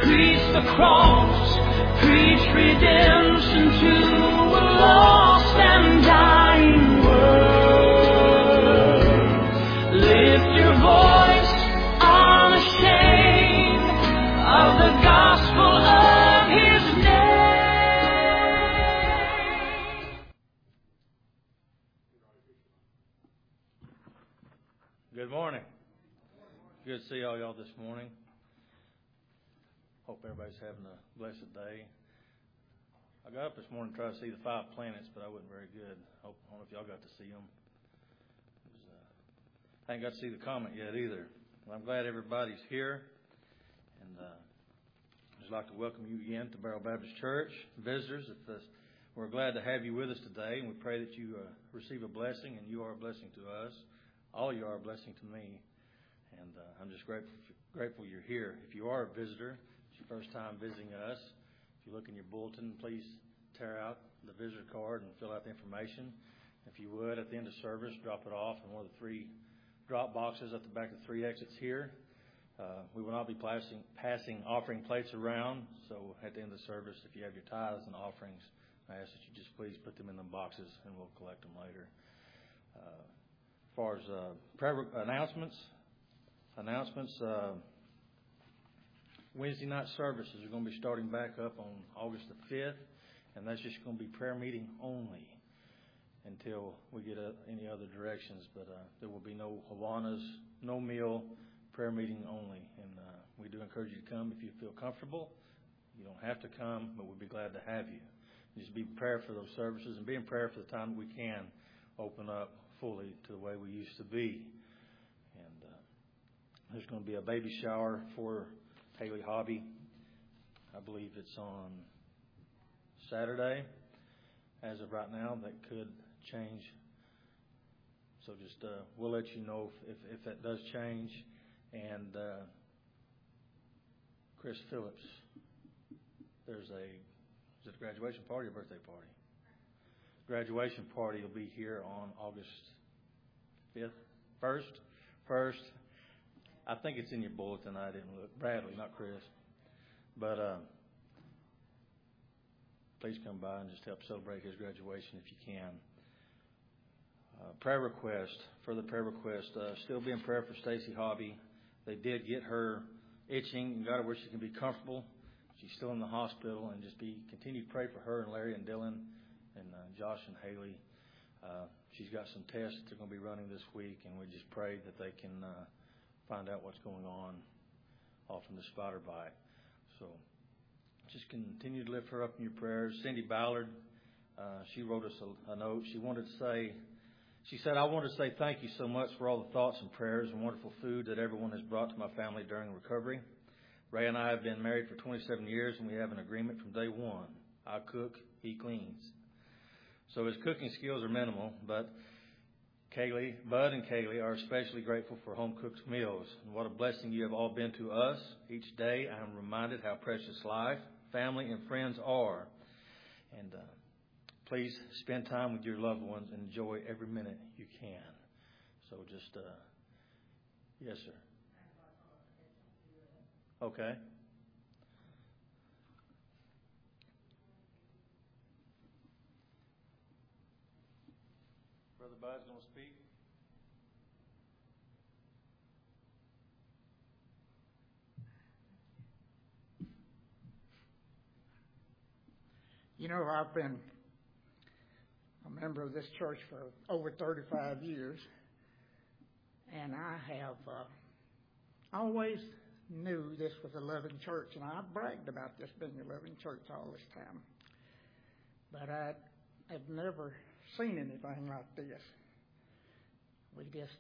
Preach the cross, preach redemption to a lost and dying world. Lift your voice unashamed of the gospel of His name. Good morning. Good to see all y'all this morning. Hope everybody's having a blessed day. I got up this morning to try to see the 5 planets, but I wasn't very good. I don't know if y'all got to see them. I ain't got to see the comet yet either. Well, I'm glad everybody's here. And I'd just like to welcome you again to Barrow Baptist Church. Visitors, we're glad to have you with us today, and we pray that you receive a blessing, and you are a blessing to us. All of you are a blessing to me. And I'm just grateful you're here. If you are a visitor, it's your first time visiting us, if you look in your bulletin, please tear out the visitor card and fill out the information. If you would, at the end of service, drop it off in one of the 3 drop boxes at the back of the 3 exits here. We will not be passing offering plates around, so at the end of the service, if you have your tithes and offerings, I ask that you just please put them in the boxes and we'll collect them later. As far as prayer announcements, Wednesday night services are going to be starting back up on August the 5th, and that's just going to be prayer meeting only until we get any other directions. But there will be no Hawanas, no meal, prayer meeting only. And we do encourage you to come if you feel comfortable. You don't have to come, but we'd be glad to have you. Just be prepared for those services and be in prayer for the time that we can open up fully to the way we used to be. And there's going to be a baby shower for Haley Hobby. I believe it's on Saturday. As of right now, that could change. So just we'll let you know if that does change. And Chris Phillips, is it a graduation party or birthday party? Graduation party will be here on August 5th, 1st. I think it's in your bulletin. I didn't look. Bradley, not Chris. But please come by and just help celebrate his graduation if you can. Prayer request, further prayer request. Still be in prayer for Stacy Hobby. They did get her itching and got her where she can be comfortable. She's still in the hospital, and just continue to pray for her and Larry and Dylan and Josh and Haley. She's got some tests that they're going to be running this week, and we just pray that they can find out what's going on off in the spider bite. So just continue to lift her up in your prayers. Cindy Ballard, she wrote us a note. She said, I want to say thank you so much for all the thoughts and prayers and wonderful food that everyone has brought to my family during recovery. Ray and I have been married for 27 years, and we have an agreement from day one. I cook, he cleans. So his cooking skills are minimal, but Bud and Kaylee are especially grateful for home-cooked meals. And what a blessing you have all been to us. Each day I am reminded how precious life, family, and friends are. And please spend time with your loved ones and enjoy every minute you can. So just, yes, sir. Okay. Brother Bud's going to speak. You know, I've been a member of this church for over 35 years, and I have always knew this was a loving church, and I bragged about this being a loving church all this time. But I have never seen anything like this. We just,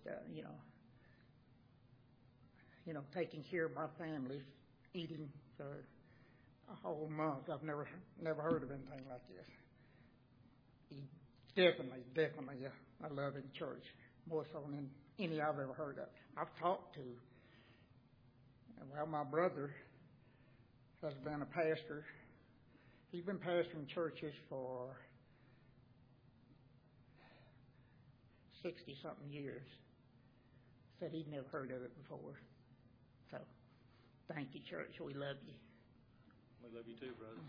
taking care of my family, eating for a whole month. I've never heard of anything like this. Definitely a loving church, more so than any I've ever heard of. I've talked to, my brother has been a pastor. He's been pastoring churches for 60-something years. Said he'd never heard of it before. So, thank you, church. We love you. We love you too, brother.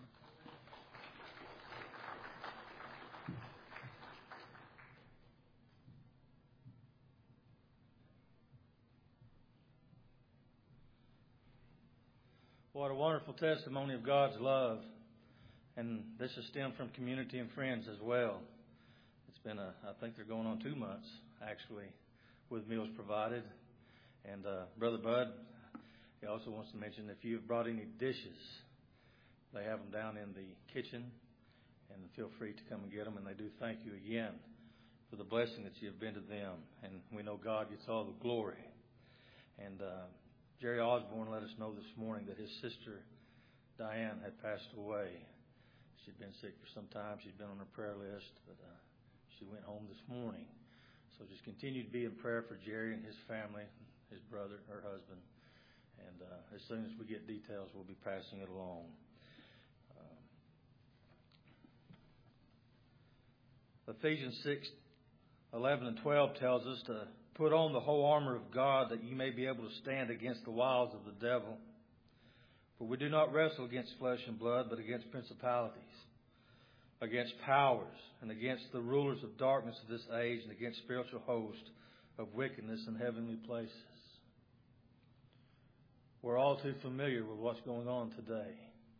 What a wonderful testimony of God's love. And this has stemmed from community and friends as well. It's been I think they're going on 2 months, actually, with meals provided. And Brother Bud, he also wants to mention if you've brought any dishes, they have them down in the kitchen, and feel free to come and get them. And they do thank you again for the blessing that you have been to them. And we know God gets all the glory. And Jerry Osborne let us know this morning that his sister, Diane, had passed away. She'd been sick for some time. She'd been on her prayer list, but she went home this morning. So just continue to be in prayer for Jerry and his family, his brother, her husband. And as soon as we get details, we'll be passing it along. Ephesians 6:11 and 12 tells us to put on the whole armor of God that you may be able to stand against the wiles of the devil. For we do not wrestle against flesh and blood, but against principalities, against powers, and against the rulers of darkness of this age, and against spiritual hosts of wickedness in heavenly places. We're all too familiar with what's going on today.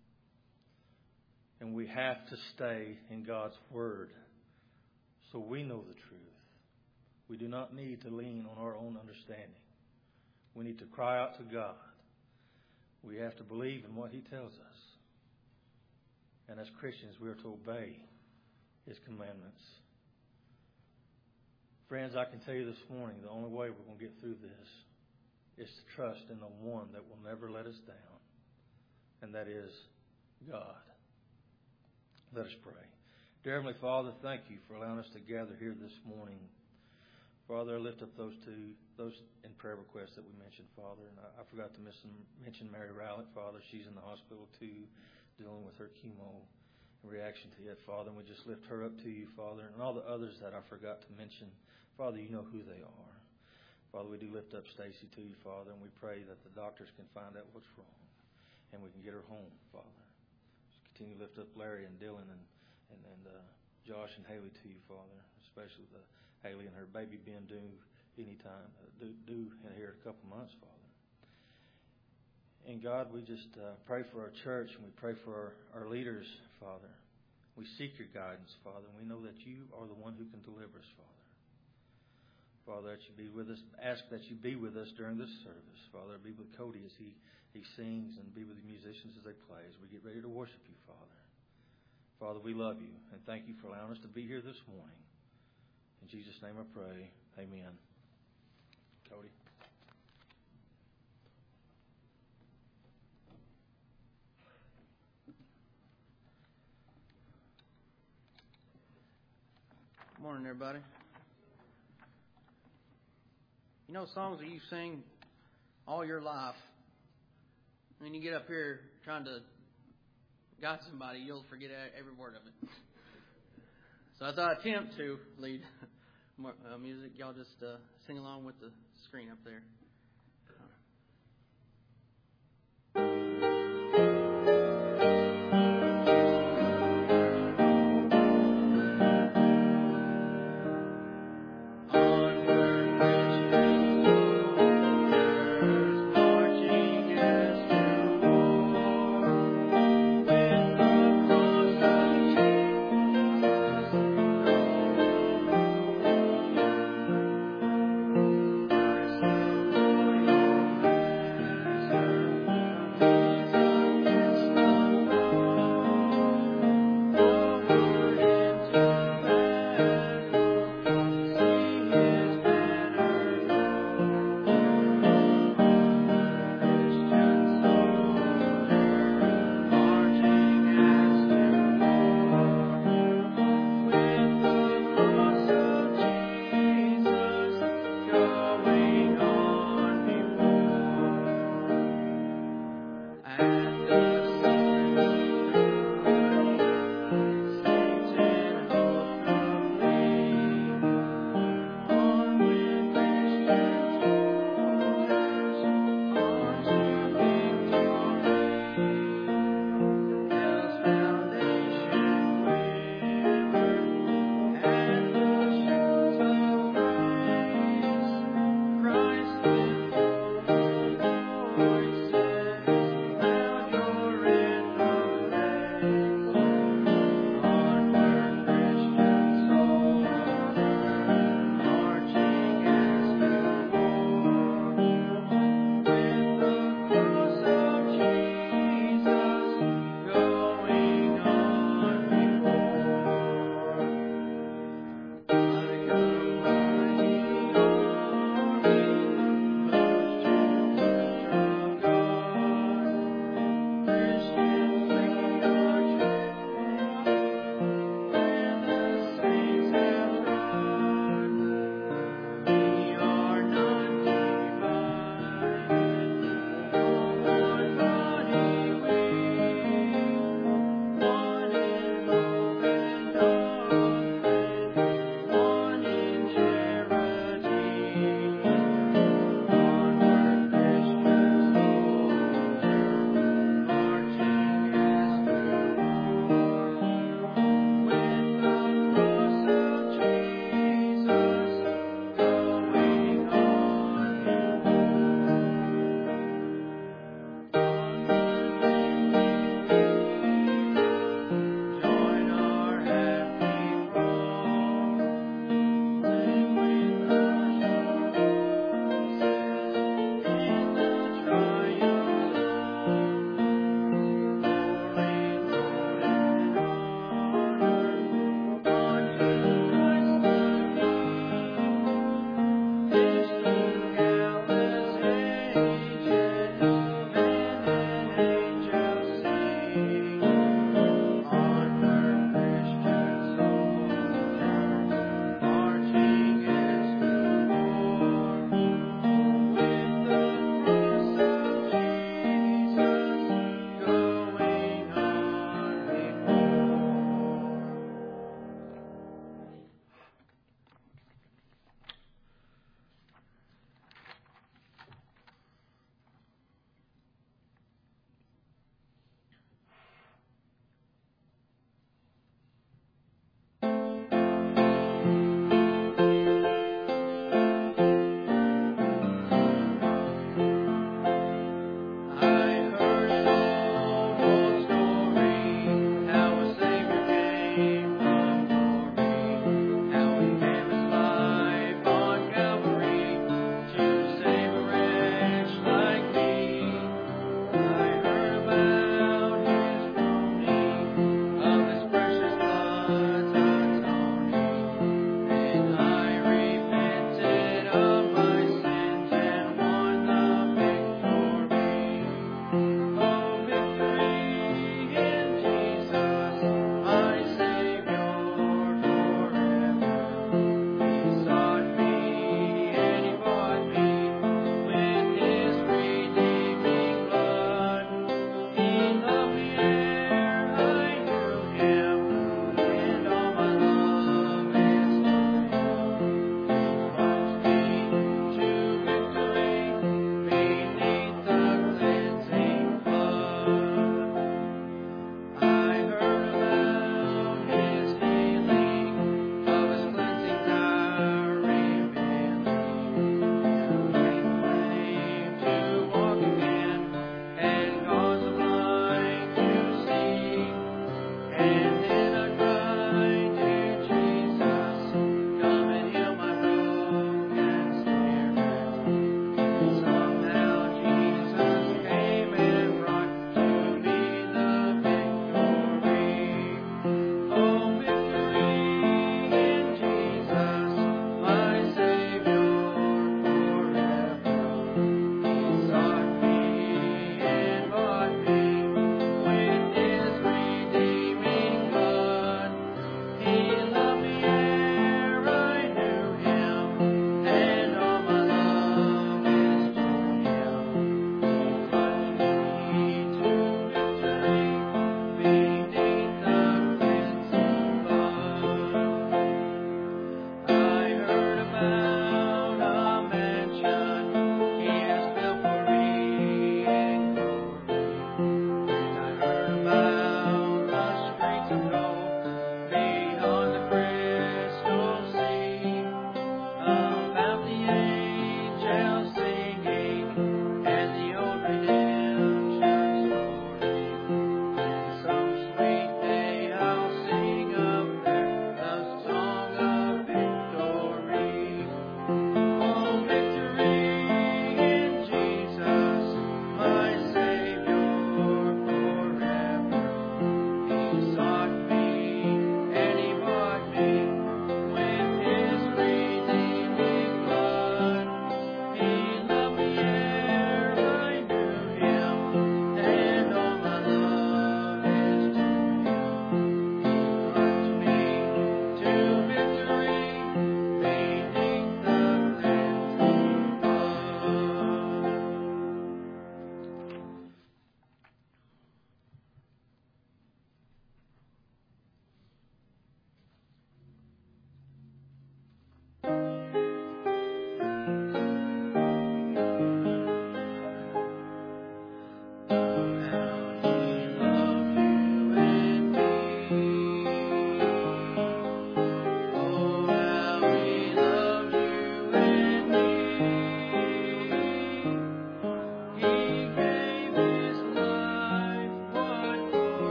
And we have to stay in God's Word so we know the truth. We do not need to lean on our own understanding. We need to cry out to God. We have to believe in what He tells us. And as Christians, we are to obey His commandments. Friends, I can tell you this morning, the only way we're going to get through this is to trust in the one that will never let us down. And that is God. Let us pray. Dear Heavenly Father, thank you for allowing us to gather here this morning. Father, I lift up those in prayer requests that we mentioned, Father. And I forgot to mention Mary Rowlett, Father. She's in the hospital, too, dealing with her chemo reaction to it, Father. And we just lift her up to you, Father. And all the others that I forgot to mention, Father, you know who they are. Father, we do lift up Stacy to you, Father. And we pray that the doctors can find out what's wrong. And we can get her home, Father. Just continue to lift up Larry and Dylan and Josh and Haley to you, Father. Especially the Haley and her baby being due anytime, due in here in a couple months, Father. And God, we just pray for our church and we pray for our leaders, Father. We seek your guidance, Father, and we know that you are the one who can deliver us, Father. Father, that you be with us. Ask that you be with us during this service, Father. Be with Cody as he sings and be with the musicians as they play, as we get ready to worship you, Father. Father, we love you and thank you for allowing us to be here this morning. In Jesus' name I pray. Amen. Cody. Good morning, everybody. You know songs that you sing all your life, and you get up here trying to guide somebody, you'll forget every word of it. So as I attempt to lead music, y'all just sing along with the screen up there. So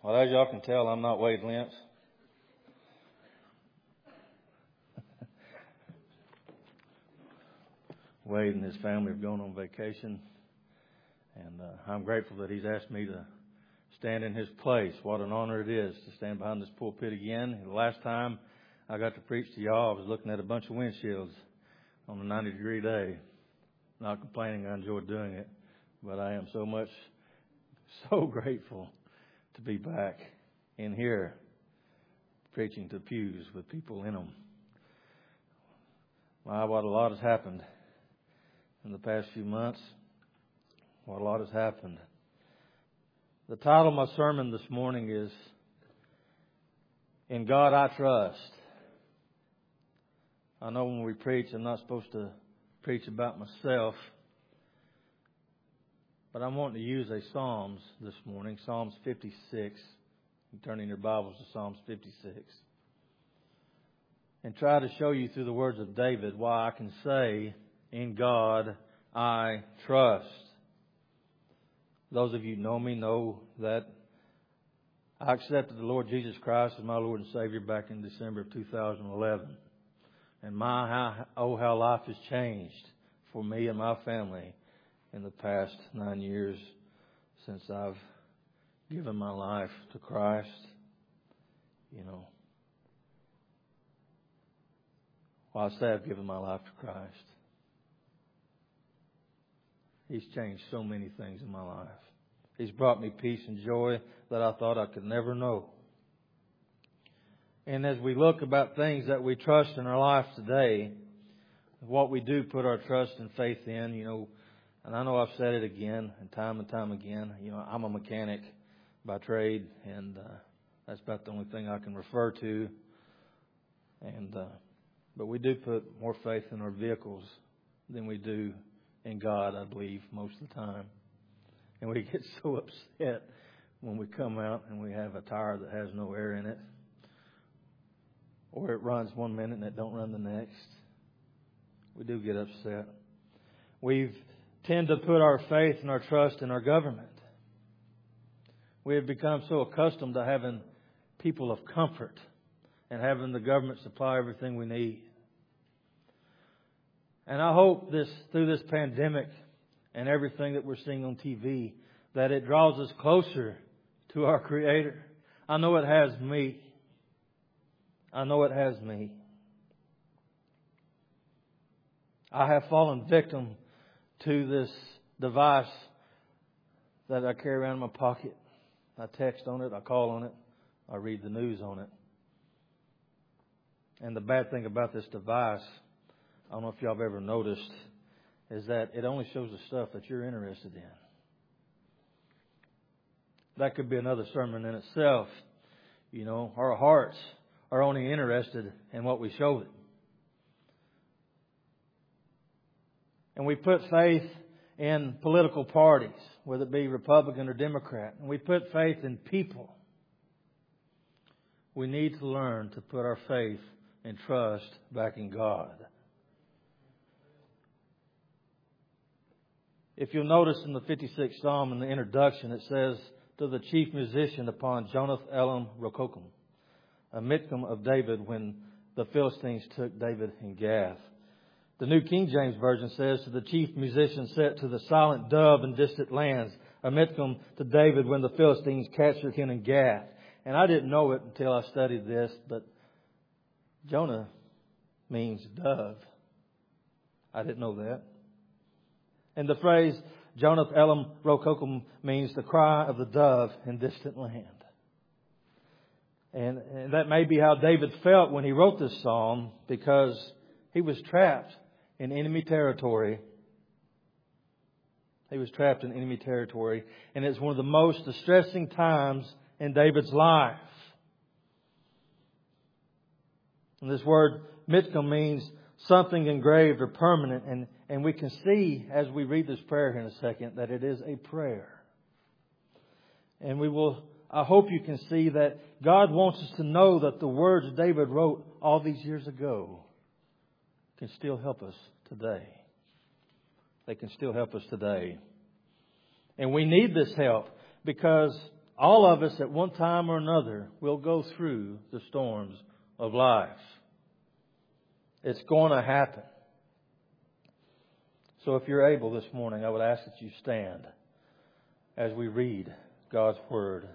Well, as y'all can tell, I'm not Wade Lentz. Wade and his family have gone on vacation, and I'm grateful that he's asked me to stand in his place. What an honor it is to stand behind this pulpit again. The last time I got to preach to y'all, I was looking at a bunch of windshields on a 90-degree day. Not complaining, I enjoyed doing it, but I am so grateful to be back in here preaching to pews with people in them. My, what a lot has happened in the past few months. What a lot has happened. The title of my sermon this morning is In God I Trust. I know when we preach, I'm not supposed to preach about myself, but I'm wanting to use a Psalms this morning, Psalms 56. You turn in your Bibles to Psalms 56. And try to show you through the words of David why I can say, in God I trust. Those of you who know me know that I accepted the Lord Jesus Christ as my Lord and Savior back in December of 2011. And how life has changed for me and my family in the past 9 years since I've given my life to Christ. You know, well, I say I've given my life to Christ. He's changed so many things in my life. He's brought me peace and joy that I thought I could never know. And as we look about things that we trust in our life today, what we do put our trust and faith in, you know, and I know I've said it again and time again, you know, I'm a mechanic by trade, and that's about the only thing I can refer to. And but we do put more faith in our vehicles than we do in God, I believe, most of the time. And we get so upset when we come out and we have a tire that has no air in it, or it runs 1 minute and it don't run the next. We do get upset. We tend to put our faith and our trust in our government. We have become so accustomed to having people of comfort and having the government supply everything we need. And I hope through this pandemic and everything that we're seeing on TV, that it draws us closer to our Creator. I know it has me. I know it has me. I have fallen victim to this device that I carry around in my pocket. I text on it, I call on it, I read the news on it. And the bad thing about this device, I don't know if y'all have ever noticed, is that it only shows the stuff that you're interested in. That could be another sermon in itself. You know, our hearts are only interested in what we show them. And we put faith in political parties, whether it be Republican or Democrat. And we put faith in people. We need to learn to put our faith and trust back in God. If you'll notice in the 56th Psalm in the introduction, it says, to the chief musician upon Jonath Elam Rokokum, a Mitchem of David when the Philistines took David in Gath. The New King James Version says, to the chief musician set to the silent dove in distant lands, a Mitchem to David when the Philistines captured him in Gath. And I didn't know it until I studied this, but Jonah means dove. I didn't know that. And the phrase Jonath Elam Rokokum means the cry of the dove in distant land. And that may be how David felt when he wrote this psalm, because he was trapped in enemy territory. He was trapped in enemy territory. And it's one of the most distressing times in David's life. And this word Mitchem means something engraved or permanent. And we can see as we read this prayer here in a second that it is a prayer. And I hope you can see that God wants us to know that the words David wrote all these years ago can still help us today. They can still help us today. And we need this help because All of us at one time or another will go through the storms of life. It's going to happen. So if you're able this morning, I would ask that you stand as we read God's Word.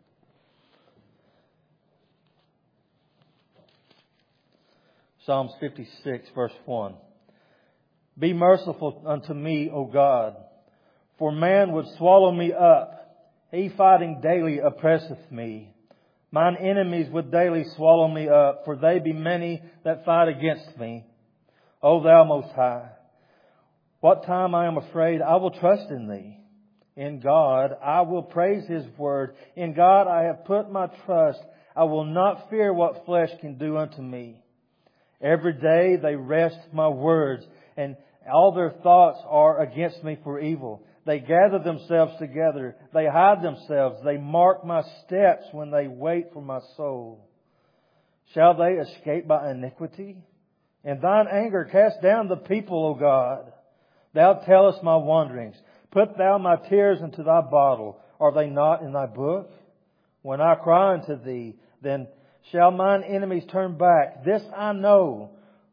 Psalms 56, verse 1. Be merciful unto me, O God, for man would swallow me up. He fighting daily oppresseth me. Mine enemies would daily swallow me up, for they be many that fight against me. O Thou Most High, what time I am afraid, I will trust in Thee. In God I will praise His word. In God I have put my trust. I will not fear what flesh can do unto me. Every day they wrest my words, and all their thoughts are against me for evil. They gather themselves together. They hide themselves. They mark my steps when they wait for my soul. Shall they escape by iniquity? In Thine anger cast down the people, O God. Thou tellest my wanderings. Put Thou my tears into Thy bottle. Are they not in Thy book? When I cry unto Thee, then shall mine enemies turn back. This I know,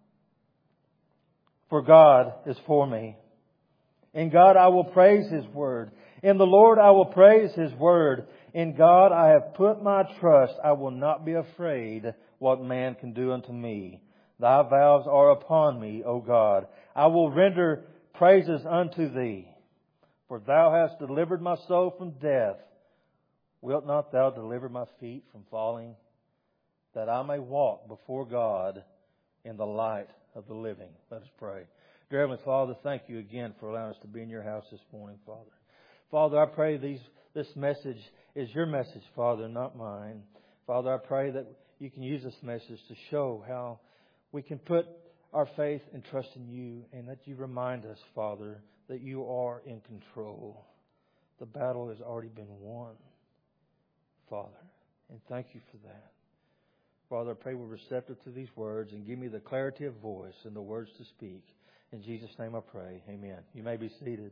for God is for me. In God I will praise His word. In the Lord I will praise His word. In God I have put my trust. I will not be afraid what man can do unto me. Thy vows are upon me, O God. I will render praises unto Thee. For Thou hast delivered my soul from death. Wilt not Thou deliver my feet from falling, that I may walk before God in the light of the living? Let us pray. Dear Heavenly Father, thank You again for allowing us to be in Your house this morning, Father. Father, I pray this message is Your message, Father, not mine. Father, I pray that You can use this message to show how we can put our faith and trust in You, and that You remind us, Father, that You are in control. The battle has already been won, Father, and thank You for that. Father, I pray we're receptive to these words and give me the clarity of voice and the words to speak. In Jesus' name I pray. Amen. You may be seated.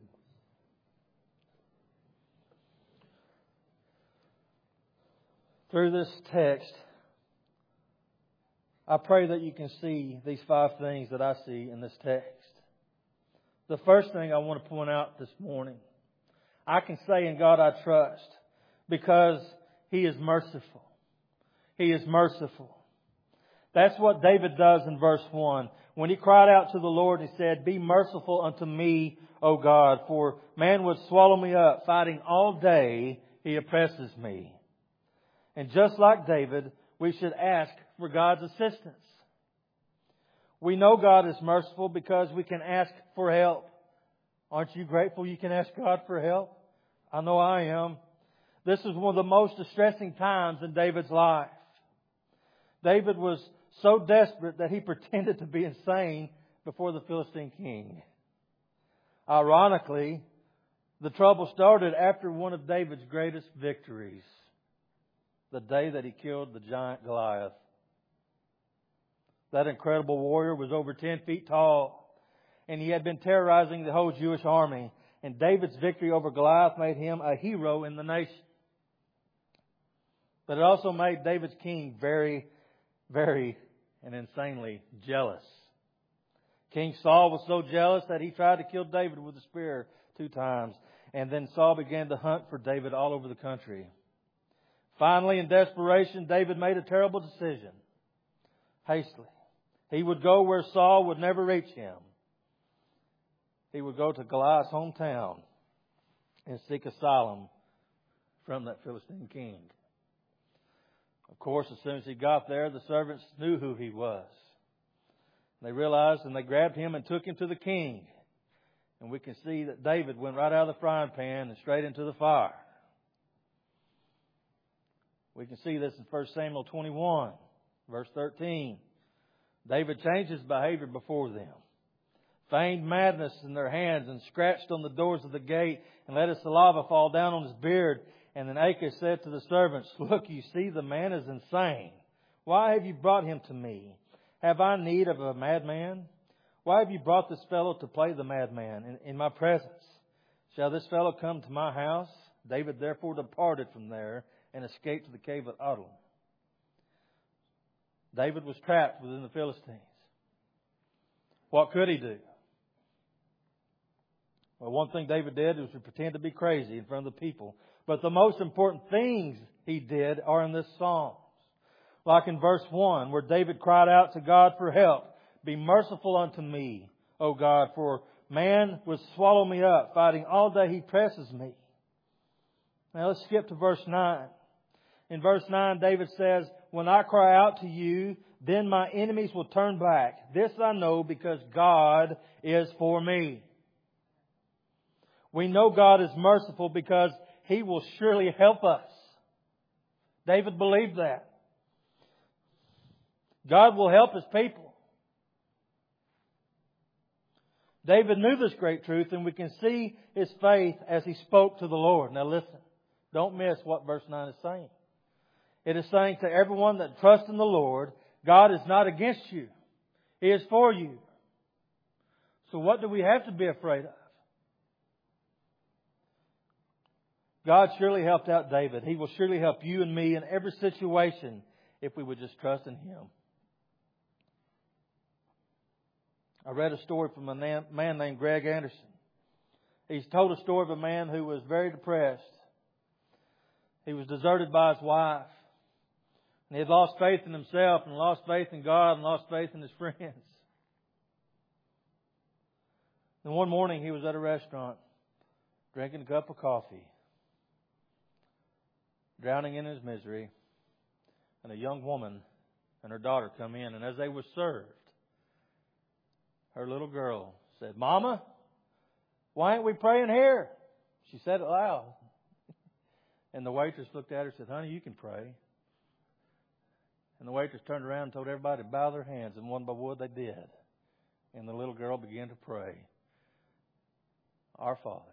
Through this text, I pray that you can see these 5 things that I see in this text. The first thing I want to point out this morning, I can say in God I trust because He is merciful. He is merciful. That's what David does in verse 1. When he cried out to the Lord, he said, Be merciful unto me, O God, for man would swallow me up. Fighting all day, he oppresses me. And just like David, we should ask for God's assistance. We know God is merciful because we can ask for help. Aren't you grateful you can ask God for help? I know I am. This is one of the most distressing times in David's life. David was so desperate that he pretended to be insane before the Philistine king. Ironically, the trouble started after one of David's greatest victories, the day that he killed the giant Goliath. That incredible warrior was over 10 feet tall, and he had been terrorizing the whole Jewish army. And David's victory over Goliath made him a hero in the nation. But it also made David's king very, very and insanely jealous. King Saul was so jealous that he tried to kill David with a spear 2 times. And then Saul began to hunt for David all over the country. Finally, in desperation, David made a terrible decision. Hastily. He would go where Saul would never reach him. He would go to Goliath's hometown and seek asylum from that Philistine king. Of course, as soon as he got there, the servants knew who he was. They realized and they grabbed him and took him to the king. And we can see that David went right out of the frying pan and straight into the fire. We can see this in 1 Samuel 21, verse 13. David changed his behavior before them. Feigned madness in their hands and scratched on the doors of the gate and let his saliva fall down on his beard. And then Achish said to the servants, Look, you see, the man is insane. Why have you brought him to me? Have I need of a madman? Why have you brought this fellow to play the madman in my presence? Shall this fellow come to my house? David therefore departed from there and escaped to the cave of Adullam. David was trapped within the Philistines. What could he do? Well, one thing David did was to pretend to be crazy in front of the people. But the most important things he did are in this Psalms. Like in verse 1, where David cried out to God for help. Be merciful unto me, O God, for man would swallow me up. Fighting all day he presses me. Now let's skip to verse 9. In verse 9, David says, when I cry out to you, then my enemies will turn back. This I know because God is for me. We know God is merciful because He will surely help us. David believed that. God will help His people. David knew this great truth, and we can see his faith as he spoke to the Lord. Now listen, don't miss what verse 9 is saying. It is saying to everyone that trusts in the Lord, God is not against you. He is for you. So what do we have to be afraid of? God surely helped out David. He will surely help you and me in every situation if we would just trust in Him. I read a story from a man named Greg Anderson. He's told a story of a man who was very depressed. He was deserted by his wife. And he had lost faith in himself and lost faith in God and lost faith in his friends. And one morning he was at a restaurant drinking a cup of coffee, drowning in his misery. And a young woman and her daughter come in. And as they were served, her little girl said, Mama, why aren't we praying here? She said it loud. And the waitress looked at her and said, Honey, you can pray. And the waitress turned around and told everybody to bow their hands. And one by one they did. And the little girl began to pray. Our Father.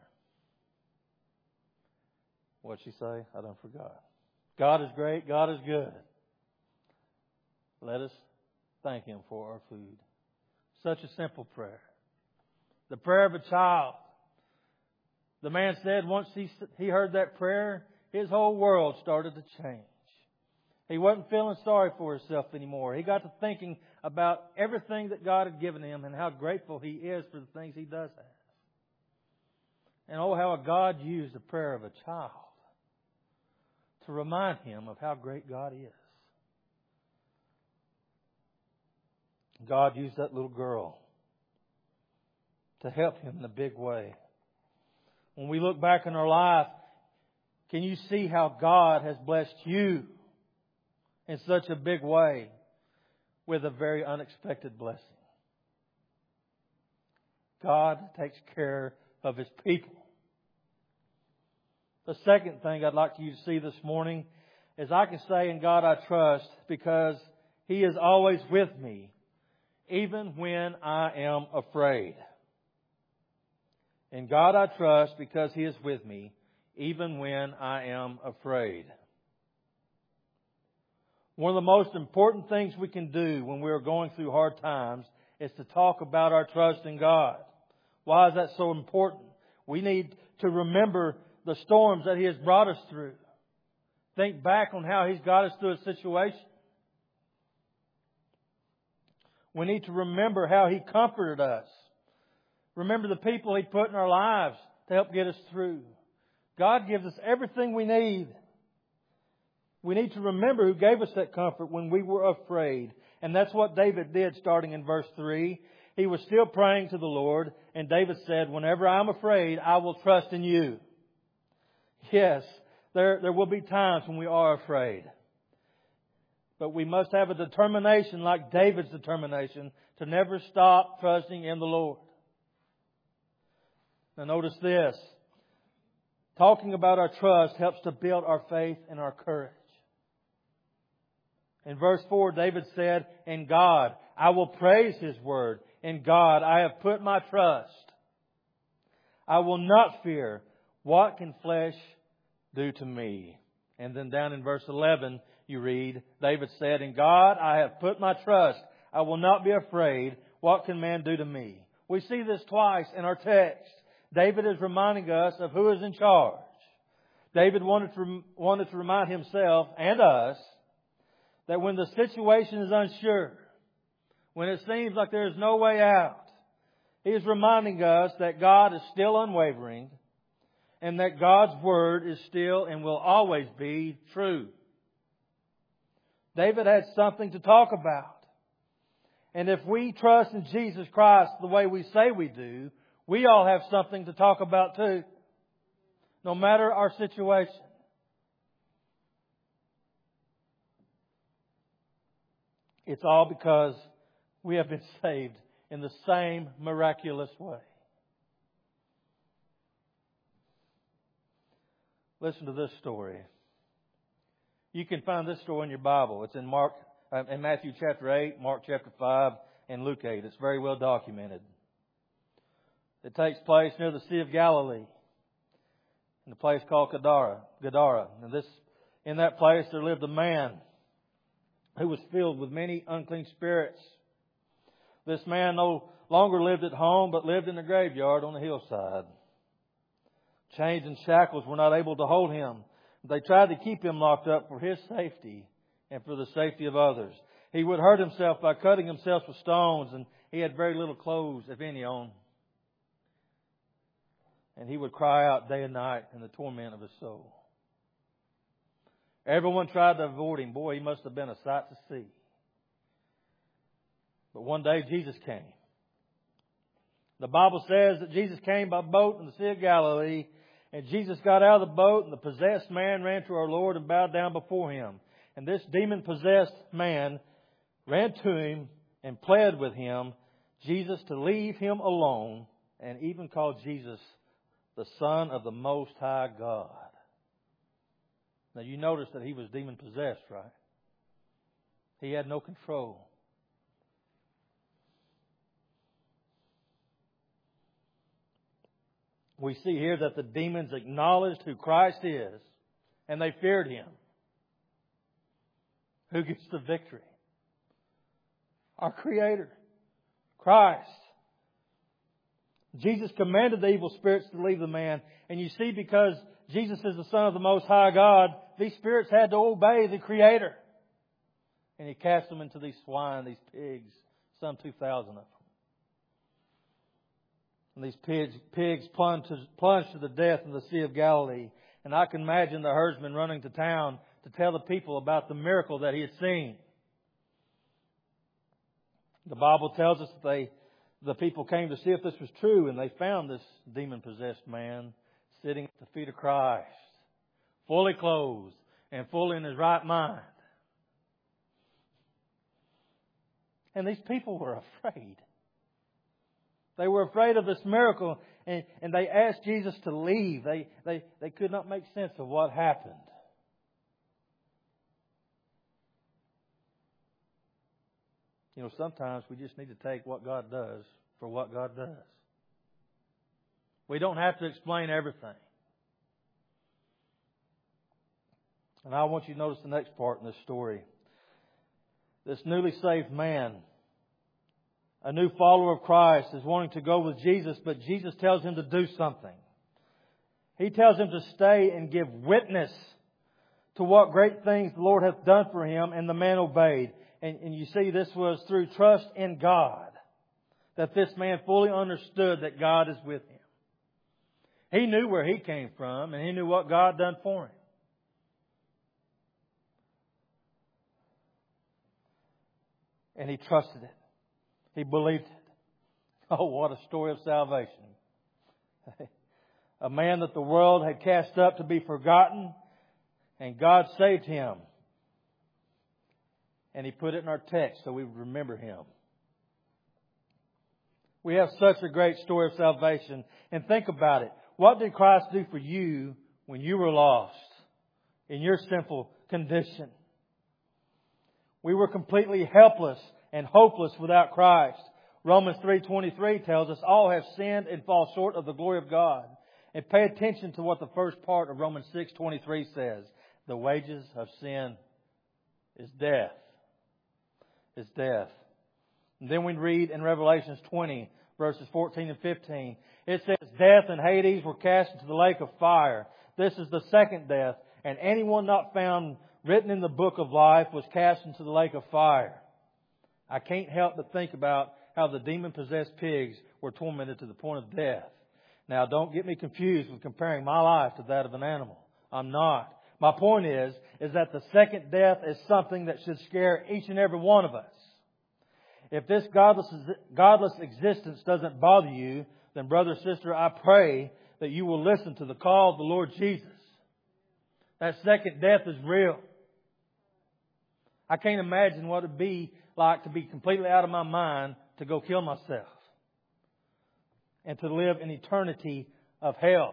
What'd she say? I done forgot. God is great. God is good. Let us thank Him for our food. Such a simple prayer. The prayer of a child. The man said once he heard that prayer, his whole world started to change. He wasn't feeling sorry for himself anymore. He got to thinking about everything that God had given him and how grateful he is for the things he does have. And oh, how God used the prayer of a child to remind him of how great God is. God used that little girl to help him in a big way. When we look back in our life, can you see how God has blessed you in such a big way with a very unexpected blessing? God takes care of His people. The second thing I'd like you to see this morning is I can say in God I trust because He is always with me, even when I am afraid. In God I trust because He is with me, even when I am afraid. One of the most important things we can do when we are going through hard times is to talk about our trust in God. Why is that so important? We need to remember the storms that He has brought us through. Think back on how He's got us through a situation. We need to remember how He comforted us. Remember the people He put in our lives to help get us through. God gives us everything we need. We need to remember who gave us that comfort when we were afraid. And that's what David did starting in verse 3. He was still praying to the Lord. And David said, whenever I'm afraid, I will trust in you. Yes, there will be times when we are afraid. But we must have a determination like David's determination to never stop trusting in the Lord. Now notice this. Talking about our trust helps to build our faith and our courage. In verse 4, David said, in God, I will praise His word. In God, I have put my trust. I will not fear. What can flesh do to me? And then down in verse 11, you read, David said, in God, I have put my trust. I will not be afraid. What can man do to me? We see this twice in our text. David is reminding us of who is in charge. David wanted to remind himself and us that when the situation is unsure, when it seems like there is no way out, he is reminding us that God is still unwavering and that God's Word is still and will always be true. David had something to talk about. And if we trust in Jesus Christ the way we say we do, we all have something to talk about too. No matter our situation. It's all because we have been saved in the same miraculous way. Listen to this story. You can find this story in your Bible. It's in Matthew chapter 8, Mark chapter 5, and Luke 8. It's very well documented. It takes place near the Sea of Galilee, in a place called Gadara. And in that place there lived a man who was filled with many unclean spirits. This man no longer lived at home, but lived in a graveyard on a hillside. Chains and shackles were not able to hold him. They tried to keep him locked up for his safety and for the safety of others. He would hurt himself by cutting himself with stones, and he had very little clothes, if any, on. And he would cry out day and night in the torment of his soul. Everyone tried to avoid him. Boy, he must have been a sight to see. But one day Jesus came. The Bible says that Jesus came by boat in the Sea of Galilee, and Jesus got out of the boat, and the possessed man ran to our Lord and bowed down before Him. And this demon-possessed man ran to Him and pled with Him, Jesus, to leave him alone, and even called Jesus the Son of the Most High God. Now you notice that he was demon-possessed, right? He had no control. We see here that the demons acknowledged who Christ is, and they feared Him. Who gets the victory? Our Creator, Christ. Jesus commanded the evil spirits to leave the man. And you see, because Jesus is the Son of the Most High God, these spirits had to obey the Creator. And He cast them into these swine, these pigs, some 2,000 of them. And these pigs plunged to the death in the Sea of Galilee. And I can imagine the herdsman running to town to tell the people about the miracle that he had seen. The Bible tells us that the people came to see if this was true, and they found this demon-possessed man sitting at the feet of Christ, fully clothed and fully in his right mind. And these people were afraid. They were afraid of this miracle, and they asked Jesus to leave. They could not make sense of what happened. You know, sometimes we just need to take what God does for what God does. We don't have to explain everything. And I want you to notice the next part in this story. This newly saved man, a new follower of Christ, is wanting to go with Jesus, but Jesus tells him to do something. He tells him to stay and give witness to what great things the Lord hath done for him, and the man obeyed. And you see, this was through trust in God that this man fully understood that God is with him. He knew where he came from, and he knew what God done for him. And he trusted it. He believed it. Oh, what a story of salvation. A man that the world had cast up to be forgotten, and God saved him. And He put it in our text so we would remember Him. We have such a great story of salvation. And think about it. What did Christ do for you when you were lost in your sinful condition? We were completely helpless and hopeless without Christ. Romans 3:23 tells us all have sinned and fall short of the glory of God. And pay attention to what the first part of Romans 6:23 says. The wages of sin is death. Is death. And then we read in Revelation 20, verses 14 and 15. It says, Death and Hades were cast into the lake of fire. This is the second death. And anyone not found written in the book of life was cast into the lake of fire. I can't help but think about how the demon-possessed pigs were tormented to the point of death. Now, don't get me confused with comparing my life to that of an animal. I'm not. My point is that the second death is something that should scare each and every one of us. If this godless existence doesn't bother you, then brother, sister, I pray that you will listen to the call of the Lord Jesus. That second death is real. I can't imagine what it would be like to be completely out of my mind to go kill myself and to live an eternity of hell.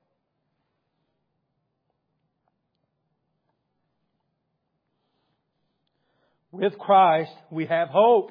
With Christ, we have hope.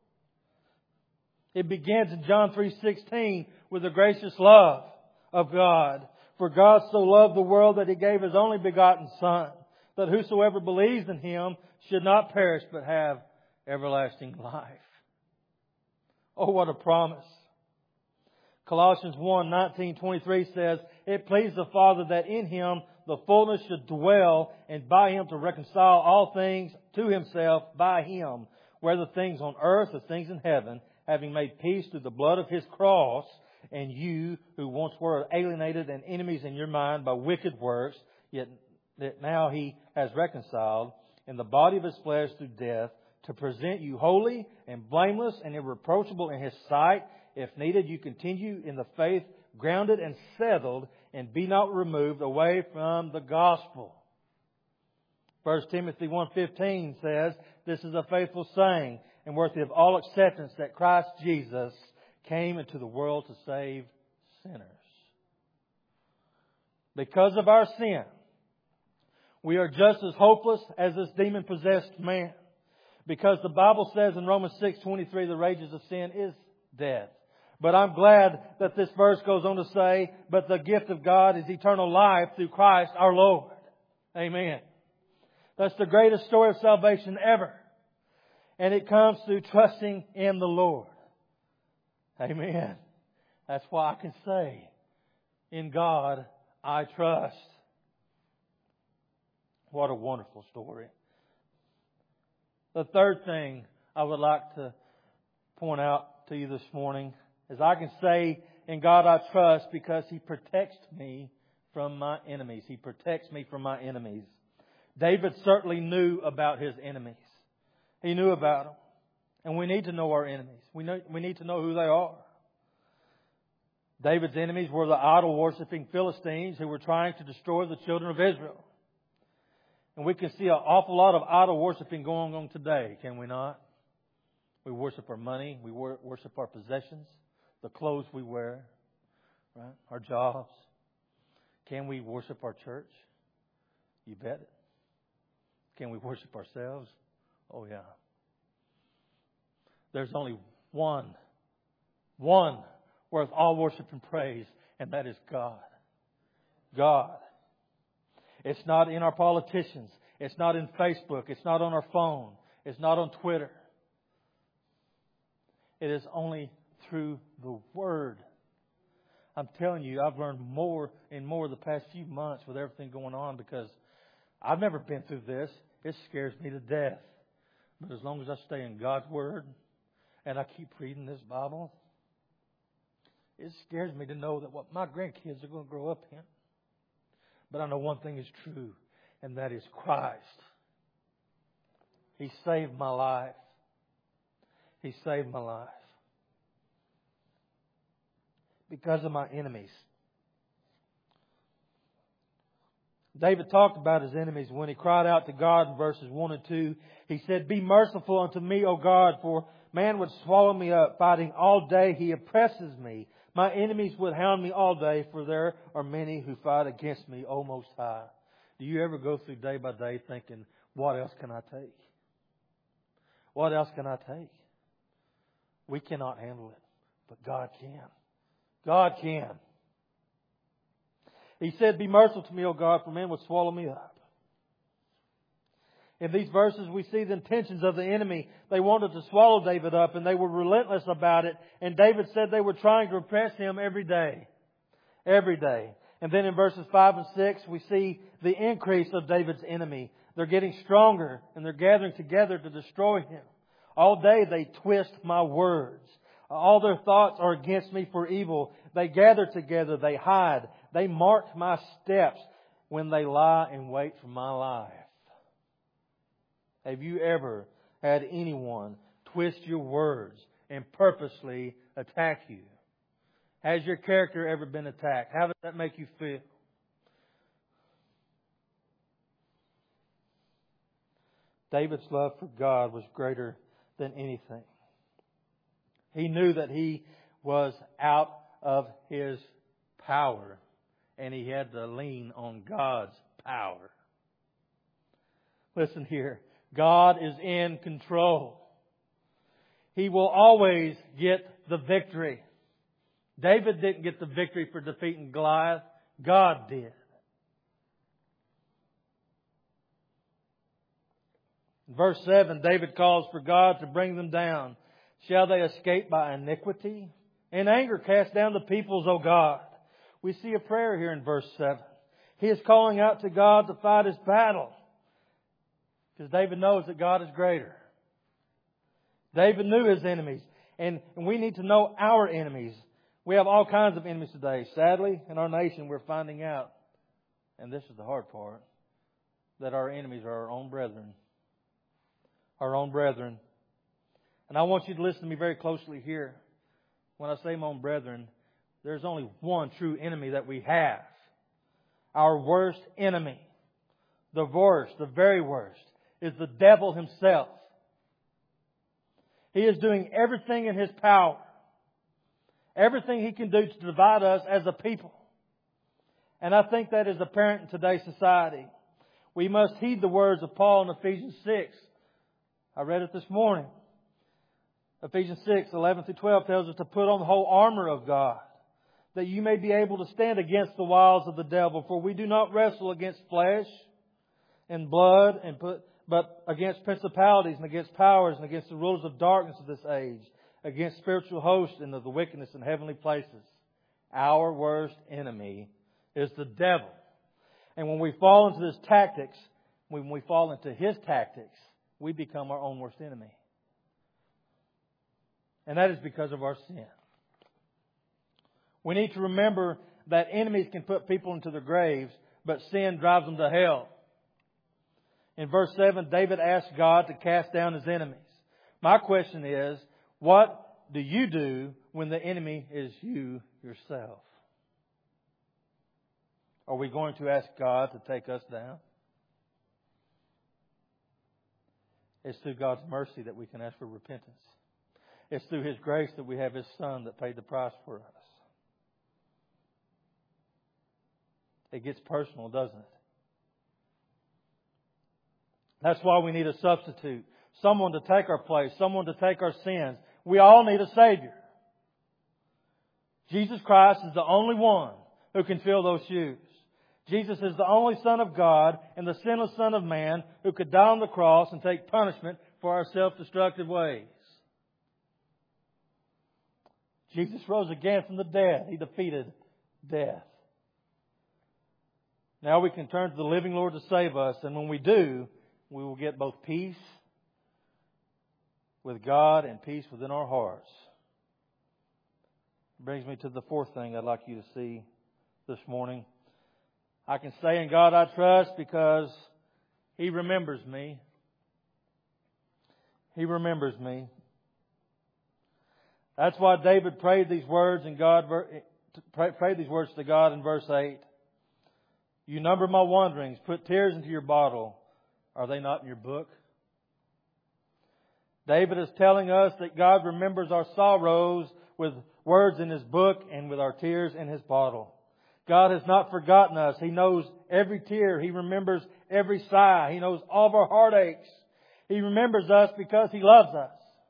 It begins in John 3:16 with the gracious love of God. For God so loved the world that He gave His only begotten Son, that whosoever believes in Him should not perish but have everlasting life. Oh, what a promise. Colossians 1:19-23 says, It pleased the Father that in Him the fullness should dwell, and by Him to reconcile all things to Himself by Him, whether things on earth or things in heaven, having made peace through the blood of His cross. And you, who once were alienated and enemies in your mind by wicked works, yet that now He has reconciled in the body of His flesh through death, to present you holy and blameless and irreproachable in His sight. If needed, you continue in the faith, grounded and settled, and be not removed away from the gospel. 1 Timothy 1:15 says, This is a faithful saying and worthy of all acceptance, that Christ Jesus came into the world to save sinners. Because of our sin, we are just as hopeless as this demon-possessed man. Because the Bible says in Romans 6:23, the wages of sin is death. But I'm glad that this verse goes on to say, but the gift of God is eternal life through Christ our Lord. Amen. That's the greatest story of salvation ever. And it comes through trusting in the Lord. Amen. That's why I can say, in God I trust. What a wonderful story. The third thing I would like to point out to you this morning is I can say, in God I trust, because He protects me from my enemies. He protects me from my enemies. David certainly knew about his enemies. He knew about them. And we need to know our enemies. We need to know who they are. David's enemies were the idol-worshipping Philistines who were trying to destroy the children of Israel. And we can see an awful lot of idol-worshipping going on today, can we not? We worship our money. We worship our possessions, the clothes we wear, right? Our jobs. Can we worship our church? You bet it. Can we worship ourselves? Oh, yeah. There's only one worth all worship and praise, and that is God. God. It's not in our politicians. It's not in Facebook. It's not on our phone. It's not on Twitter. It is only through the Word. I'm telling you, I've learned more and more the past few months with everything going on, because I've never been through this. It scares me to death. But as long as I stay in God's Word and I keep reading this Bible, it scares me to know that what my grandkids are going to grow up in. But I know one thing is true, and that is Christ. He saved my life. He saved my life. Because of my enemies. David talked about his enemies when he cried out to God in verses 1 and 2. He said, Be merciful unto me, O God, for man would swallow me up. Fighting all day, he oppresses me. My enemies would hound me all day, for there are many who fight against me, O Most High. Do you ever go through day by day thinking, what else can I take? What else can I take? We cannot handle it, but God can. God can. He said, Be merciful to me, O God, for men will swallow me up. In these verses, we see the intentions of the enemy. They wanted to swallow David up, and they were relentless about it. And David said they were trying to oppress him every day. Every day. And then in verses 5 and 6, we see the increase of David's enemy. They're getting stronger and they're gathering together to destroy him. All day they twist my words. All their thoughts are against me for evil. They gather together, they hide. They mark my steps when they lie in wait for my life. Have you ever had anyone twist your words and purposely attack you? Has your character ever been attacked? How does that make you feel? David's love for God was greater than anything. He knew that he was out of his power and he had to lean on God's power. Listen here. God is in control. He will always get the victory. David didn't get the victory for defeating Goliath. God did. In verse 7, David calls for God to bring them down. Shall they escape by iniquity? In anger cast down the peoples, O God. We see a prayer here in verse 7. He is calling out to God to fight his battle. Because David knows that God is greater. David knew his enemies. And we need to know our enemies. We have all kinds of enemies today. Sadly, in our nation, we're finding out, and this is the hard part, that our enemies are our own brethren. Our own brethren. And I want you to listen to me very closely here. When I say my own brethren, there's only one true enemy that we have. Our worst enemy. The worst, the very worst, is the devil himself. He is doing everything in his power. Everything he can do to divide us as a people. And I think that is apparent in today's society. We must heed the words of Paul in Ephesians 6. I read it this morning. Ephesians 6, 11 through 12 tells us to put on the whole armor of God, that you may be able to stand against the wiles of the devil. For we do not wrestle against flesh and blood, but against principalities and against powers and against the rulers of darkness of this age, against spiritual hosts and of the wickedness in heavenly places. Our worst enemy is the devil. And when we fall into his tactics, when we fall into his tactics, we become our own worst enemy. And that is because of our sin. We need to remember that enemies can put people into their graves, but sin drives them to hell. In verse 7, David asked God to cast down his enemies. My question is, what do you do when the enemy is you yourself? Are we going to ask God to take us down? It's through God's mercy that we can ask for repentance. It's through His grace that we have His Son that paid the price for us. It gets personal, doesn't it? That's why we need a substitute. Someone to take our place. Someone to take our sins. We all need a Savior. Jesus Christ is the only one who can fill those shoes. Jesus is the only Son of God and the sinless Son of Man who could die on the cross and take punishment for our self-destructive ways. Jesus rose again from the dead. He defeated death. Now we can turn to the living Lord to save us, and when we do, we will get both peace with God and peace within our hearts. Brings me to the fourth thing I'd like you to see this morning. I can say in God I trust because He remembers me. He remembers me. That's why David prayed these words and prayed these words to God in verse 8. You number my wanderings, put tears into your bottle. Are they not in your book? David is telling us that God remembers our sorrows with words in His book and with our tears in His bottle. God has not forgotten us. He knows every tear. He remembers every sigh. He knows all of our heartaches. He remembers us because He loves us.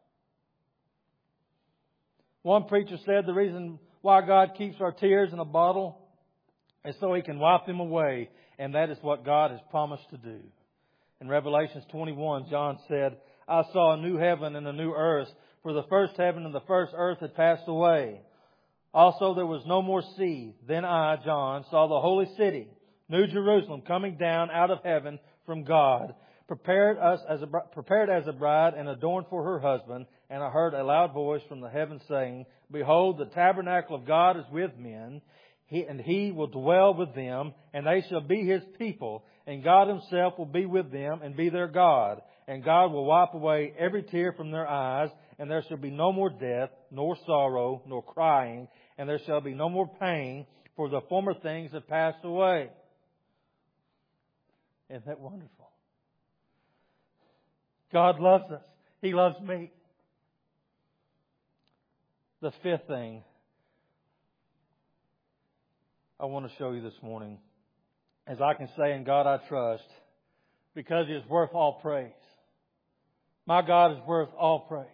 One preacher said the reason why God keeps our tears in a bottle is so He can wipe them away. And that is what God has promised to do. In Revelation 21, John said, I saw a new heaven and a new earth, for the first heaven and the first earth had passed away. Also there was no more sea. Then I, John, saw the holy city, New Jerusalem, coming down out of heaven from God, prepared as a bride and adorned for her husband. And I heard a loud voice from the heavens saying, Behold, the tabernacle of God is with men, and He will dwell with them, and they shall be His people, and God Himself will be with them and be their God. And God will wipe away every tear from their eyes, and there shall be no more death, nor sorrow, nor crying, and there shall be no more pain, for the former things have passed away. Isn't that wonderful? God loves us. He loves me. The fifth thing I want to show you this morning is I can say, in God I trust, because He is worth all praise. My God is worth all praise.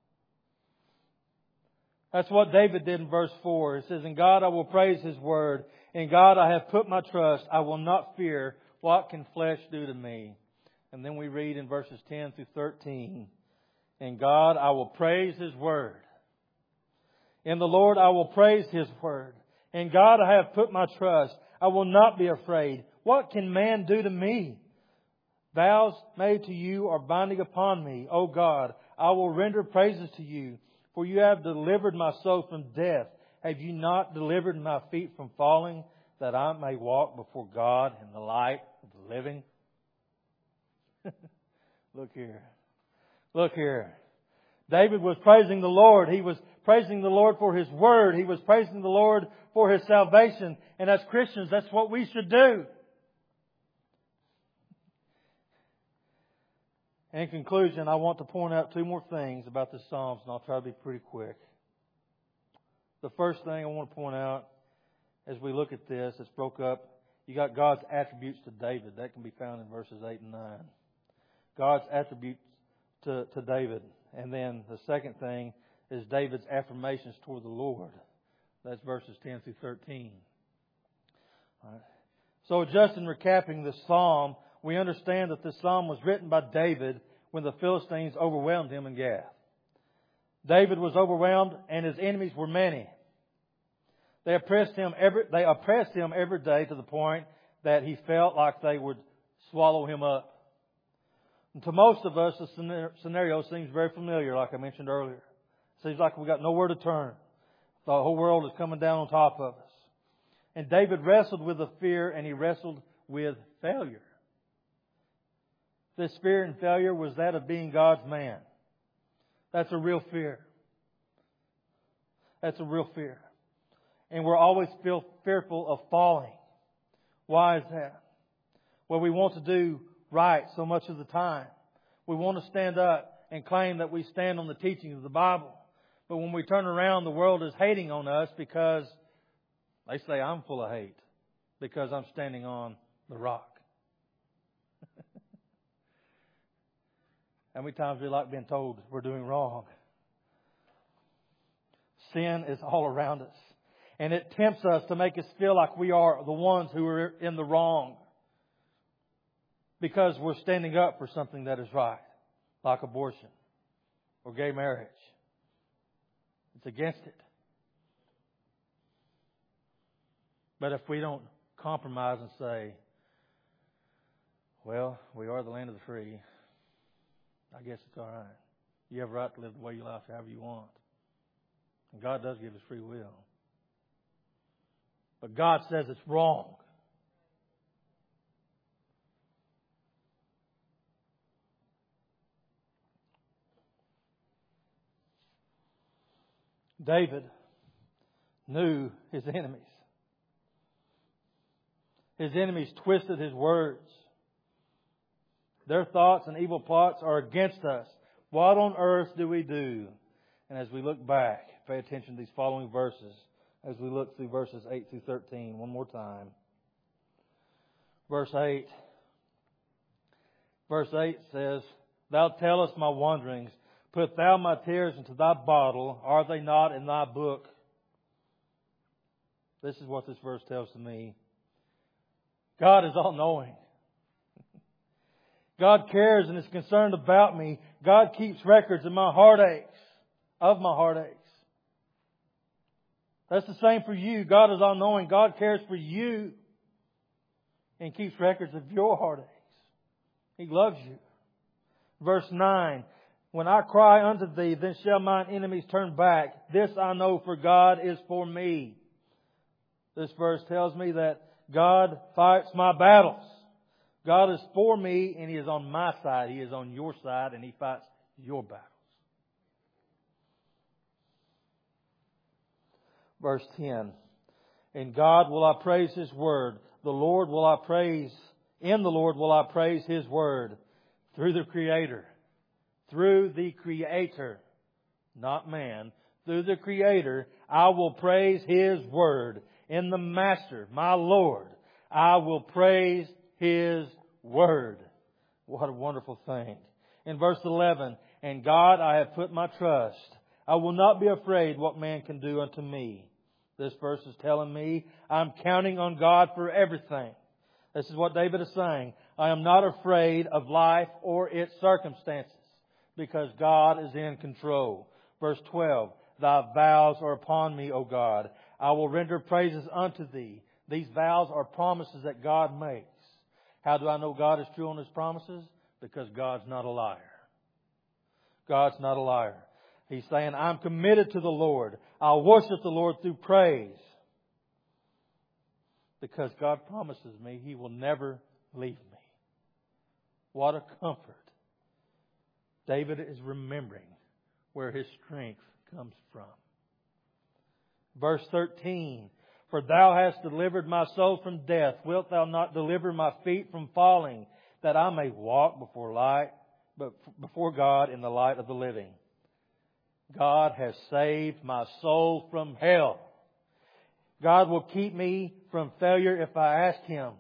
That's what David did in verse 4. It says, In God I will praise His word. In God I have put my trust. I will not fear. What can flesh do to me? And then we read in verses 10 through 13, In God I will praise His word. In the Lord I will praise His word. In God I have put my trust. I will not be afraid. What can man do to me? Vows made to you are binding upon me. O God, I will render praises to you. For you have delivered my soul from death. Have you not delivered my feet from falling, that I may walk before God in the light of the living? Look here. Look here. David was praising the Lord. He was praising the Lord for His word. He was praising the Lord for His salvation. And as Christians, that's what we should do. In conclusion, I want to point out two more things about the Psalms, and I'll try to be pretty quick. The first thing I want to point out as we look at this, it's broke up. You got God's attributes to David. That can be found in verses 8 and 9. God's attributes to David. And then the second thing is David's affirmations toward the Lord. That's verses 10 through 13. All right. So just in recapping this psalm, we understand that this psalm was written by David when the Philistines overwhelmed him in Gath. David was overwhelmed and his enemies were many. They oppressed him every day to the point that he felt like they would swallow him up. And to most of us, the scenario seems very familiar, like I mentioned earlier. It seems like we got nowhere to turn. The whole world is coming down on top of us. And David wrestled with the fear, and he wrestled with failure. This fear and failure was that of being God's man. That's a real fear. That's a real fear. And we're always fearful of falling. Why is that? Well, we want to do right so much of the time. We want to stand up and claim that we stand on the teachings of the Bible. But when we turn around, the world is hating on us because they say I'm full of hate because I'm standing on the rock. How many times do we like being told we're doing wrong? Sin is all around us. And it tempts us to make us feel like we are the ones who are in the wrong. Because we're standing up for something that is right. Like abortion. Or gay marriage. It's against it. But if we don't compromise and say, well, we are the land of the free, I guess it's all right. You have a right to live the way you live however you want. And God does give us free will. But God says it's wrong. David knew his enemies. His enemies twisted his words. Their thoughts and evil plots are against us. What on earth do we do? And as we look back, pay attention to these following verses. As we look through verses 8 through 13, one more time. Verse 8. Verse 8 says, Thou tellest my wanderings. Put thou my tears into thy bottle. Are they not in thy book? This is what this verse tells to me. God is all-knowing. God cares and is concerned about me. God keeps records of my heartaches. That's the same for you. God is all-knowing. God cares for you and keeps records of your heartaches. He loves you. Verse 9, when I cry unto thee, then shall mine enemies turn back. This I know, for God is for me. This verse tells me that God fights my battles. God is for me and He is on my side. He is on your side and He fights your battles. Verse 10, in God will I praise His word. In the Lord will I praise His word. Through the Creator. Through the Creator. Not man. Through the Creator, I will praise His word. In the Master, my Lord, I will praise His word. What a wonderful thing. In verse 11, in God I have put my trust. I will not be afraid what man can do unto me. This verse is telling me I'm counting on God for everything. This is what David is saying. I am not afraid of life or its circumstances because God is in control. Verse 12, Thy vows are upon me, O God. I will render praises unto Thee. These vows are promises that God makes. How do I know God is true on His promises? Because God's not a liar. God's not a liar. He's saying, I'm committed to the Lord. I'll worship the Lord through praise. Because God promises me He will never leave me. What a comfort. David is remembering where his strength comes from. Verse 13, for Thou hast delivered my soul from death. Wilt Thou not deliver my feet from falling, that I may walk before God in the light of the living? God has saved my soul from hell. God will keep me from failure if I ask Him.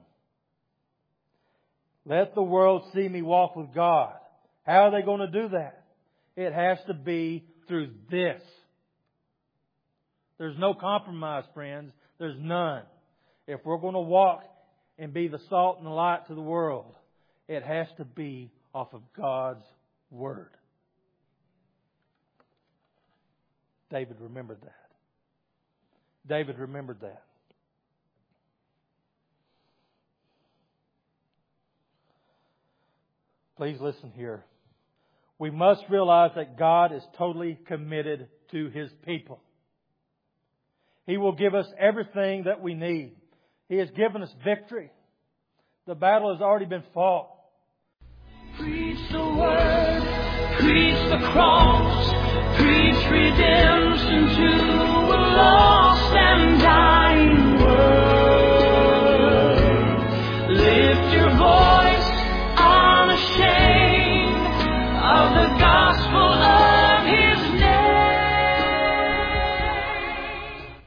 Let the world see me walk with God. How are they going to do that? It has to be through this. There's no compromise, friends. There's none. If we're going to walk and be the salt and the light to the world, it has to be off of God's Word. David remembered that. David remembered that. Please listen here. We must realize that God is totally committed to His people. He will give us everything that we need. He has given us victory. The battle has already been fought. Preach the word, preach the cross, preach redemption to a lost and dying.